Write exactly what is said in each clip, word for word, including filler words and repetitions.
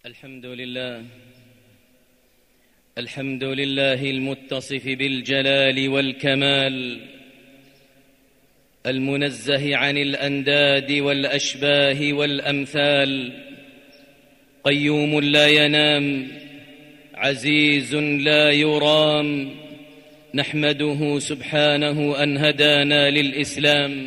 الحمد لله الحمد لله المتصف بالجلال والكمال، المنزه عن الأنداد والأشباه والأمثال، قيوم لا ينام، عزيز لا يرام. نحمده سبحانه أن هدانا للإسلام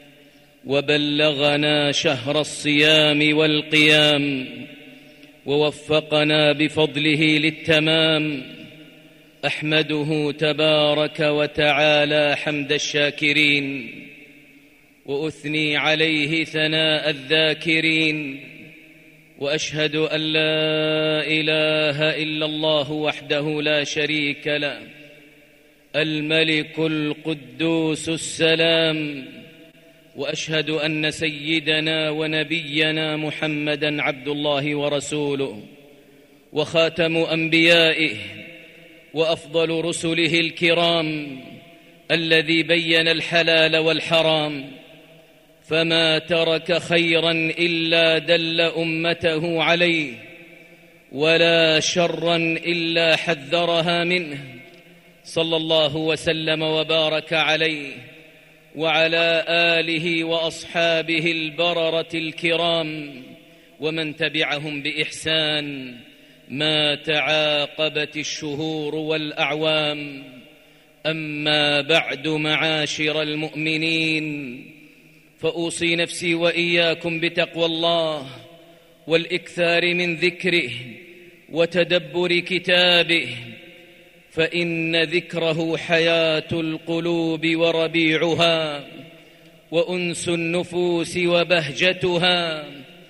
وبلغنا شهر الصيام والقيام، ووفقنا بفضله للتمام. أحمده تبارك وتعالى حمد الشاكرين، وأثني عليه ثناء الذاكرين، وأشهد أن لا إله إلا الله وحده لا شريك له، الملك القدوس السلام. وأشهد أن سيدنا ونبينا محمدًا عبد الله ورسوله، وخاتم أنبيائه، وأفضل رسله الكرام، الذي بين الحلال والحرام، فما ترك خيرًا إلا دل أمته عليه، ولا شرًا إلا حذرها منه، صلى الله وسلم وبارك عليه وعلى آله وأصحابه البررة الكرام، ومن تبعهم بإحسان ما تعاقبت الشهور والأعوام. أما بعد، معاشر المؤمنين، فأوصي نفسي وإياكم بتقوى الله والإكثار من ذكره وتدبر كتابه، فإن ذكره حياة القلوب وربيعها، وأنس النفوس وبهجتها.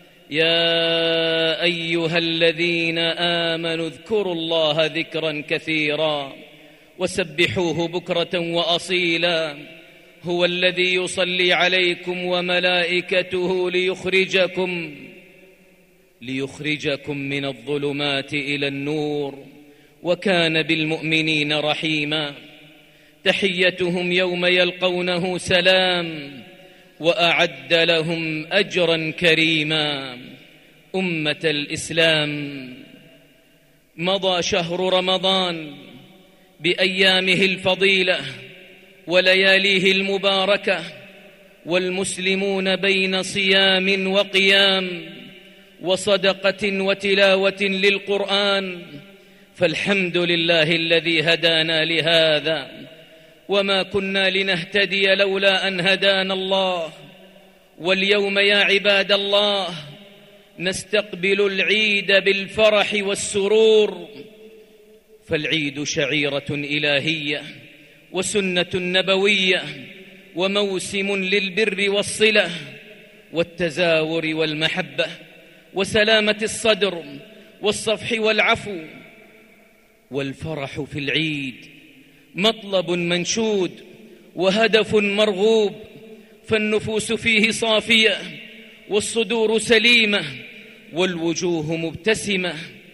يا أيها الذين آمنوا اذكروا الله ذكرا كثيرا وسبحوه بكرة وأصيلا، هو الذي يصلي عليكم وملائكته ليخرجكم ليخرجكم من الظلمات إلى النور، وكان بالمؤمنين رحيما. تحيتهم يوم يلقونه سلام، وأعد لهم أجرا كريما. أمة الإسلام، مضى شهر رمضان بأيامه الفضيلة ولياليه المباركة، والمسلمون بين صيام وقيام وصدقة وتلاوة للقرآن، فالحمد لله الذي هدانا لهذا، وما كنا لنهتدي لولا أن هدانا الله. واليوم يا عباد الله نستقبل العيد بالفرح والسرور، فالعيد شعيرة إلهية وسنة نبوية، وموسم للبر والصلة والتزاور والمحبة وسلامة الصدر والصفح والعفو. والفرح في العيد مطلب منشود وهدف مرغوب، فالنفوس فيه صافية والصدور سليمة والوجوه مبتسمة،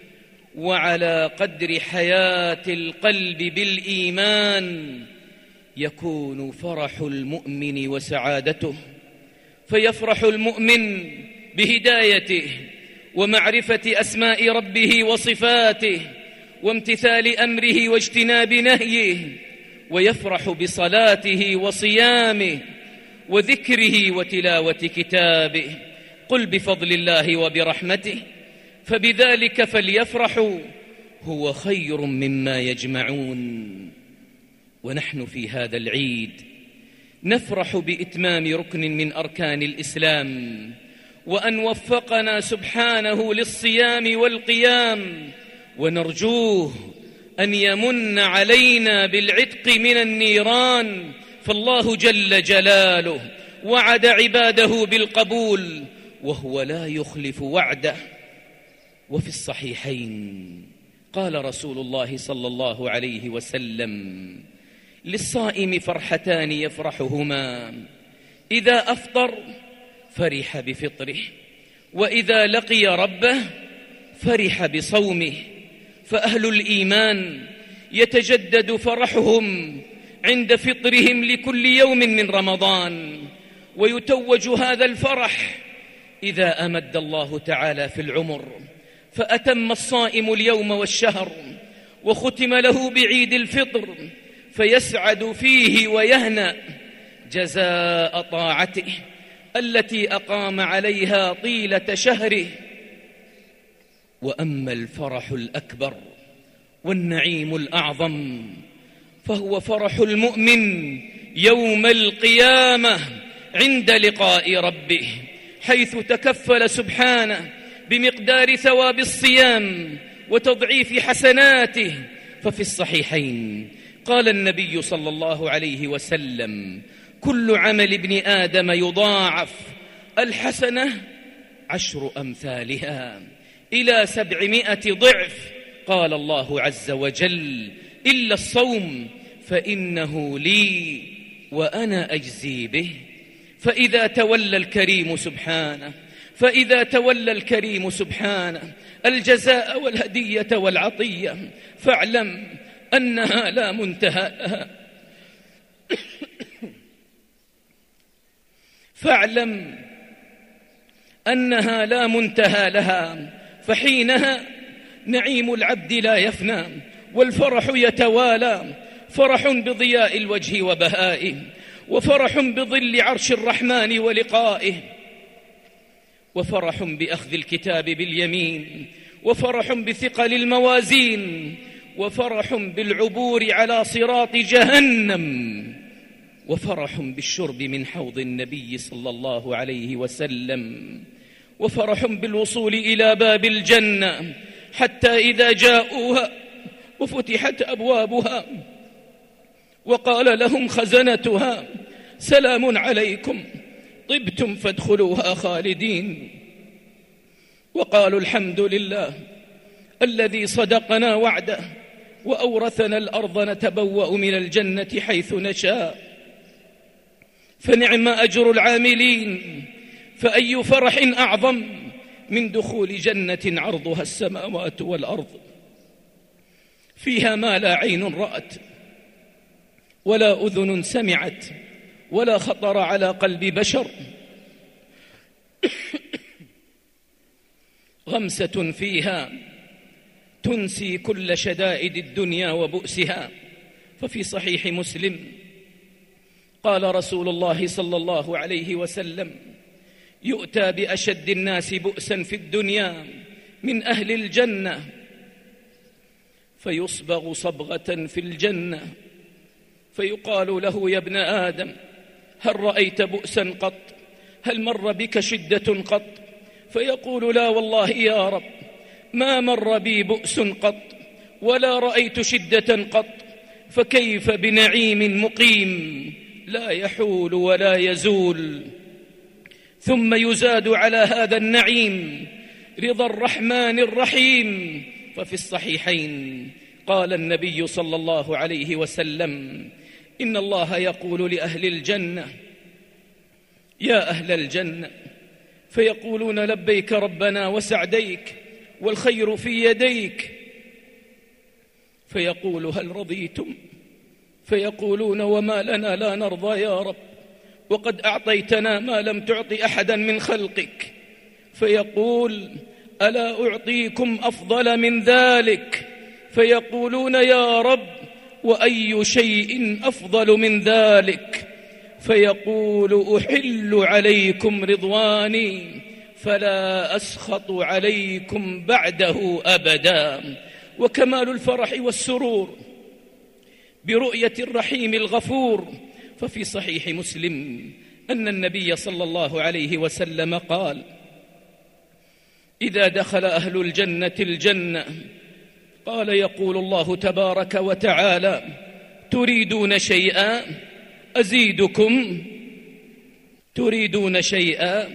وعلى قدر حياة القلب بالإيمان يكون فرح المؤمن وسعادته. فيفرح المؤمن بهدايته ومعرفة أسماء ربه وصفاته وامتثال أمره واجتناب نهيه، ويفرح بصلاته وصيامه وذكره وتلاوة كتابه. قل بفضل الله وبرحمته فبذلك فليفرحوا هو خير مما يجمعون. ونحن في هذا العيد نفرح بإتمام ركن من أركان الإسلام، وأن وفقنا سبحانه للصيام والقيام، ونرجوه أن يمن علينا بالعتق من النيران، فالله جل جلاله وعد عباده بالقبول وهو لا يخلف وعده. وفي الصحيحين قال رسول الله صلى الله عليه وسلم: للصائم فرحتان يفرحهما، إذا أفطر فرح بفطره، وإذا لقي ربه فرح بصومه. فأهل الإيمان يتجدد فرحهم عند فطرهم لكل يوم من رمضان، ويتوج هذا الفرح إذا أمد الله تعالى في العمر فأتم الصائم اليوم والشهر وختم له بعيد الفطر فيسعد فيه ويهنأ جزاء طاعته التي أقام عليها طيلة شهره. وأما الفرح الأكبر والنعيم الأعظم فهو فرح المؤمن يوم القيامة عند لقاء ربه، حيث تكفل سبحانه بمقدار ثواب الصيام وتضعيف حسناته. ففي الصحيحين قال النبي صلى الله عليه وسلم: كل عمل ابن آدم يضاعف، الحسنة عشر أمثالها إلى سبعمائة ضعف. قال الله عز وجل: إلا الصوم فإنه لي وأنا أجزي به. فإذا تولى الكريم سبحانه فإذا تولى الكريم سبحانه الجزاء والهدية والعطية فاعلم أنها لا منتهى لها فاعلم أنها لا منتهى لها فحينها نعيم العبد لا يفنى والفرح يتوالى، فرح بضياء الوجه وبهائه، وفرح بظل عرش الرحمن ولقائه، وفرح بأخذ الكتاب باليمين، وفرح بثقل الموازين، وفرح بالعبور على صراط جهنم، وفرح بالشرب من حوض النبي صلى الله عليه وسلم، وفرح بالوصول إلى باب الجنة حتى إذا جاءوها وفتحت أبوابها وقال لهم خزنتها: سلام عليكم طبتم فادخلوها خالدين، وقالوا: الحمد لله الذي صدقنا وعده وأورثنا الأرض نتبوأ من الجنة حيث نشاء، فنعم أجر العاملين. فأي فرح أعظم من دخول جنة عرضها السماوات والأرض، فيها ما لا عين رأت ولا أذن سمعت ولا خطر على قلب بشر، غمسة فيها تنسي كل شدائد الدنيا وبؤسها. ففي صحيح مسلم قال رسول الله صلى الله عليه وسلم: يؤتى بأشد الناس بؤسا في الدنيا من أهل الجنة فيصبغ صبغة في الجنة فيقال له: يا ابن آدم هل رأيت بؤسا قط؟ هل مر بك شدة قط؟ فيقول: لا والله يا رب ما مر بي بؤس قط ولا رأيت شدة قط، فكيف بنعيم مقيم لا يحول ولا يزول؟ ثم يزاد على هذا النعيم رضا الرحمن الرحيم. ففي الصحيحين قال النبي صلى الله عليه وسلم: إن الله يقول لأهل الجنة: يا أهل الجنة، فيقولون: لبيك ربنا وسعديك والخير في يديك. فيقول: هل رضيتم؟ فيقولون: وما لنا لا نرضى يا رب، وقد أعطيتنا ما لم تعط أحدا من خلقك. فيقول: ألا أعطيكم أفضل من ذلك؟ فيقولون: يا رب وأي شيء أفضل من ذلك؟ فيقول: أحل عليكم رضواني فلا أسخط عليكم بعده أبدا. وكمال الفرح والسرور برؤية الرحيم الغفور. ففي صحيح مسلم أن النبي صلى الله عليه وسلم قال: إذا دخل أهل الجنة الجنة قال يقول الله تبارك وتعالى: تريدون شيئا أزيدكم تريدون شيئا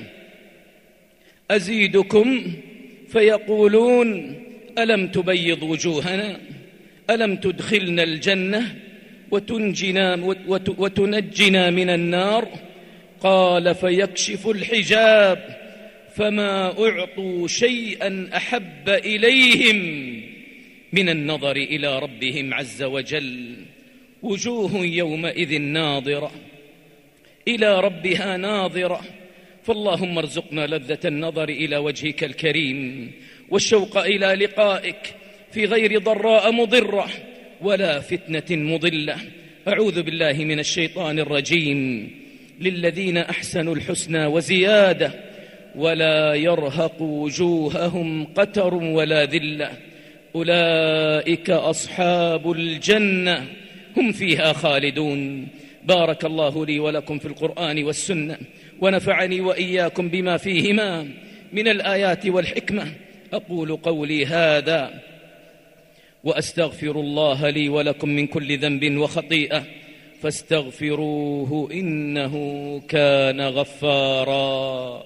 أزيدكم فيقولون: ألم تبيض وجوهنا؟ ألم تدخلنا الجنة وتنجنا, وتنجنا من النار؟ قال: فيكشف الحجاب فما أعطوا شيئا أحب إليهم من النظر إلى ربهم عز وجل. وجوه يومئذ ناظرة إلى ربها ناظرة. فاللهم ارزقنا لذة النظر إلى وجهك الكريم والشوق إلى لقائك في غير ضراء مضرة ولا فتنة مضلة. أعوذ بالله من الشيطان الرجيم. للذين أحسنوا الحسنى وزيادة ولا يرهق وجوههم قتر ولا ذلة أولئك أصحاب الجنة هم فيها خالدون. بارك الله لي ولكم في القرآن والسنة، ونفعني وإياكم بما فيهما من الآيات والحكمة. أقول قولي هذا وأستغفر الله لي ولكم من كل ذنب وخطيئة فاستغفروه إنه كان غفارا.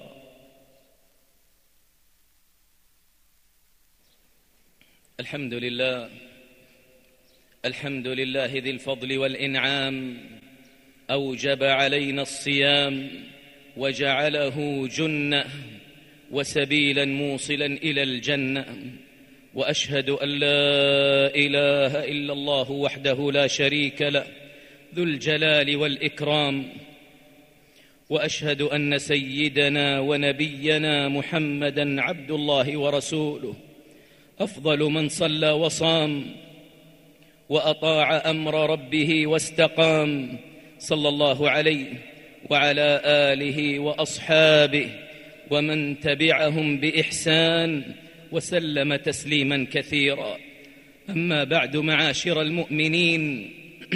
الحمد لله الحمد لله ذي الفضل والإنعام، أوجب علينا الصيام وجعله جنة وسبيلا موصلا إلى الجنة. وأشهد أن لا إله إلا الله وحده لا شريك له ذو الجلال والإكرام، وأشهد أن سيدنا ونبينا محمدًا عبد الله ورسوله، أفضل من صلى وصام وأطاع أمر ربه واستقام، صلى الله عليه وعلى آله وأصحابه ومن تبعهم بإحسان وسلم تسليما كثيرا. أما بعد، معاشر المؤمنين،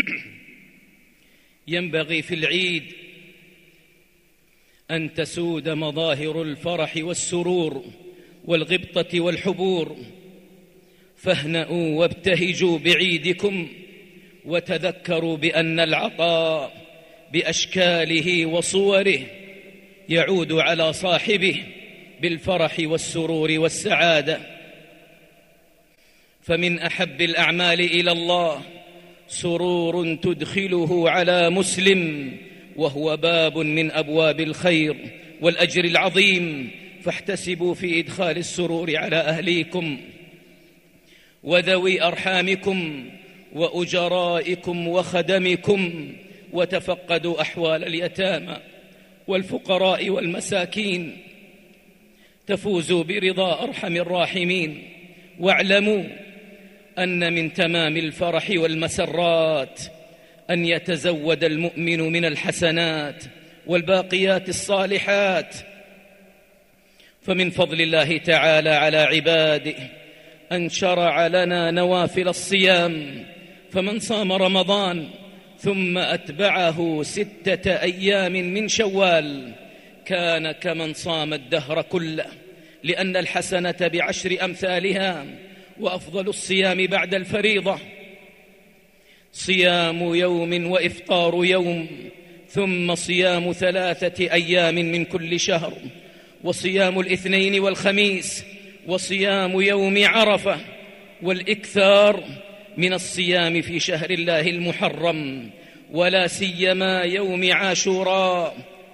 ينبغي في العيد أن تسود مظاهر الفرح والسرور والغبطة والحبور، فاهنئوا وابتهجوا بعيدكم وتذكروا بأن العطاء بأشكاله وصوره يعود على صاحبه بالفرح والسرور والسعادة. فمن أحب الأعمال إلى الله سرور تدخله على مسلم، وهو باب من أبواب الخير والأجر العظيم، فاحتسبوا في إدخال السرور على أهليكم وذوي أرحامكم وأجرائكم وخدمكم، وتفقدوا أحوال اليتامى والفقراء والمساكين، تفوزوا برضا أرحم الراحمين. واعلموا أن من تمام الفرح والمسرات أن يتزود المؤمن من الحسنات والباقيات الصالحات. فمن فضل الله تعالى على عباده أن شرع لنا نوافل الصيام، فمن صام رمضان ثم أتبعه ستة أيام من شوال كان كمن صام الدهر كله، لأن الحسنة بعشر أمثالها. وأفضل الصيام بعد الفريضة صيام يوم وإفطار يوم، ثم صيام ثلاثة أيام من كل شهر، وصيام الاثنين والخميس، وصيام يوم عرفة، والإكثار من الصيام في شهر الله المحرم، ولا سيما يوم عاشوراء.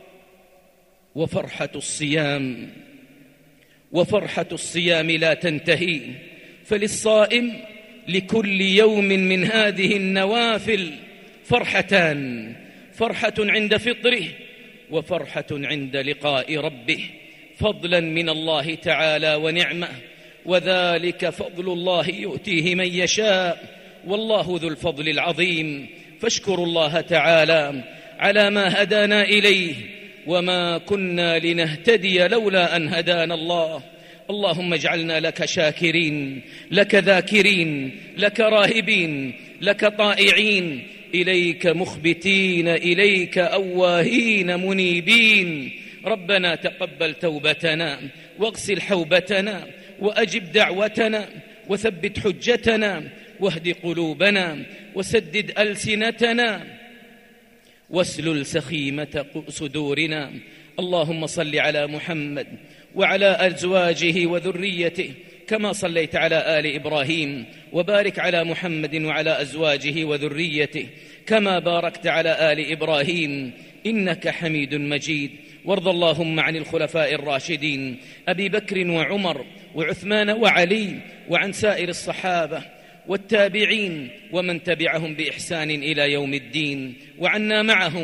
وفرحة الصيام وفرحة الصيام لا تنتهي، فللصائم لكل يوم من هذه النوافل فرحتان: فرحة عند فطره، وفرحة عند لقاء ربه، فضلا من الله تعالى ونعمة، وذلك فضل الله يؤتيه من يشاء، والله ذو الفضل العظيم. فاشكروا الله تعالى على ما هدانا إليه، وما كنا لنهتدي لولا أن هدانا الله. اللهم اجعلنا لك شاكرين، لك ذاكرين، لك راهبين، لك طائعين، إليك مخبتين، إليك أواهين منيبين. ربنا تقبل توبتنا، واغسل حوبتنا، وأجب دعوتنا، وثبت حجتنا، واهد قلوبنا، وسدد ألسنتنا، واسلل سخيمة صدورنا. اللهم صل على محمد وعلى أزواجه وذريته كما صليت على آل إبراهيم، وبارك على محمد وعلى أزواجه وذريته كما باركت على آل إبراهيم إنك حميد مجيد. وارض اللهم عن الخلفاء الراشدين أبي بكر وعمر وعثمان وعلي، وعن سائر الصحابة والتابعين ومن تبعهم بإحسان إلى يوم الدين، وعنا معهم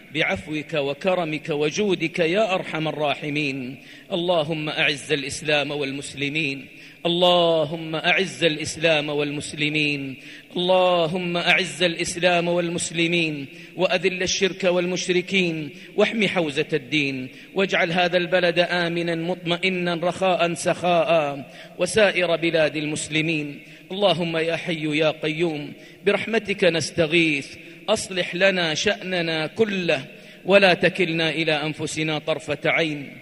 بعفوك وكرمك وجودك يا أرحم الراحمين. اللهم أعز الإسلام والمسلمين، اللهم أعز الإسلام والمسلمين، اللهم أعز الإسلام والمسلمين، وأذل الشرك والمشركين، واحم حوزة الدين، واجعل هذا البلد آمنا مطمئنا رخاء سخاء، وسائر بلاد المسلمين. اللهم يا حي يا قيوم برحمتك نستغيث، أصلح لنا شأننا كله ولا تكلنا إلى أنفسنا طرفة عين.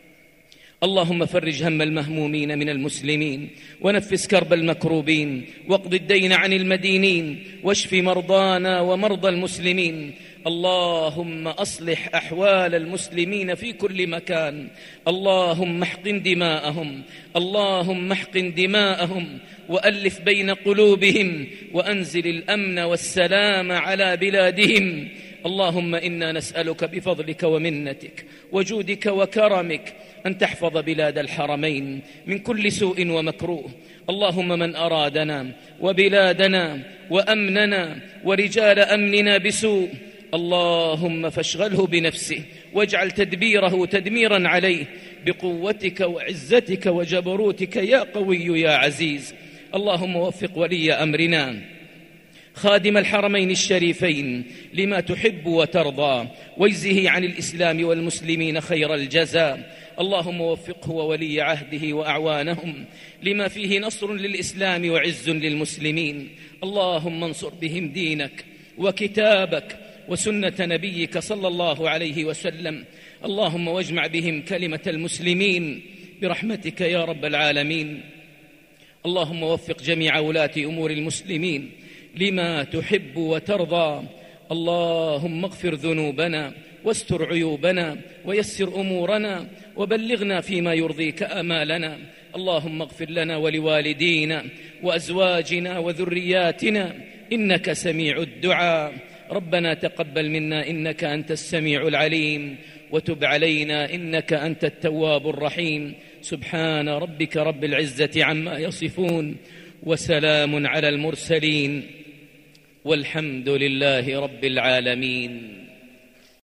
اللهم فرج هم المهمومين من المسلمين، ونفس كرب المكروبين، واقض الدين عن المدينين، واشف مرضانا ومرضى المسلمين. اللهم أصلح أحوال المسلمين في كل مكان. اللهم احقن دماءهم، اللهم احقن دماءهم، وألف بين قلوبهم، وأنزل الأمن والسلام على بلادهم. اللهم إنا نسألك بفضلك ومنتك وجودك وكرمك أن تحفظ بلاد الحرمين من كل سوء ومكروه. اللهم من أرادنا وبلادنا وأمننا ورجال أمننا بسوء، اللهم فاشغله بنفسه، واجعل تدبيره تدميرا عليه بقوتك وعزتك وجبروتك يا قوي يا عزيز. اللهم وفق ولي أمرنا خادم الحرمين الشريفين لما تحب وترضى، واجزه عن الإسلام والمسلمين خير الجزاء. اللهم وفقه وولي عهده وأعوانهم لما فيه نصر للإسلام وعز للمسلمين. اللهم انصر بهم دينك وكتابك وسنة نبيك صلى الله عليه وسلم. اللهم واجمع بهم كلمة المسلمين برحمتك يا رب العالمين. اللهم وفق جميع ولاة أمور المسلمين لما تحب وترضى. اللهم اغفر ذنوبنا واستر عيوبنا ويسر أمورنا وبلغنا فيما يرضيك آمالنا. اللهم اغفر لنا ولوالدينا وأزواجنا وذرياتنا إنك سميع الدعاء. ربنا تقبل منا إنك أنت السميع العليم، وتب علينا إنك أنت التواب الرحيم. سبحان ربك رب العزة عما يصفون، وسلام على المرسلين، والحمد لله رب العالمين.